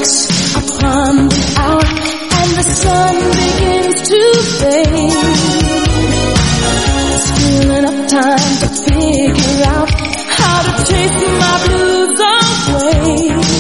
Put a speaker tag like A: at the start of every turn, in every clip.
A: upon the hour and the sun begins to fade. Still enough time to figure out how to chase my blues away.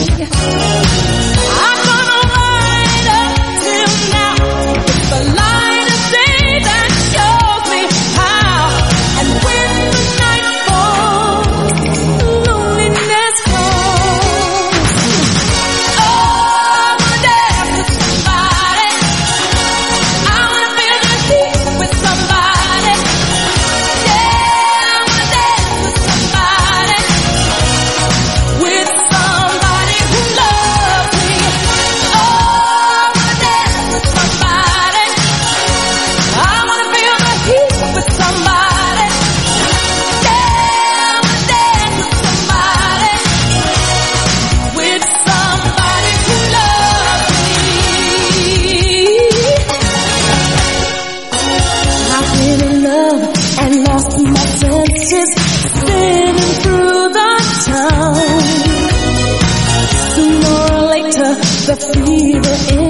A: I'm gonna ride up till now. It's the light of day that shows me how. And when the night falls, loneliness calls. Oh, I wanna dance with somebody. I wanna feel the heat with somebody. Yeah, I wanna dance with somebody. With somebody who loves me. Oh, I wanna dance with somebody. I wanna feel the heat with somebody. Yeah, I wanna dance with somebody. With somebody who loves me. I've been in love and lost my senses, spinning through the town. Sooner or later, the fever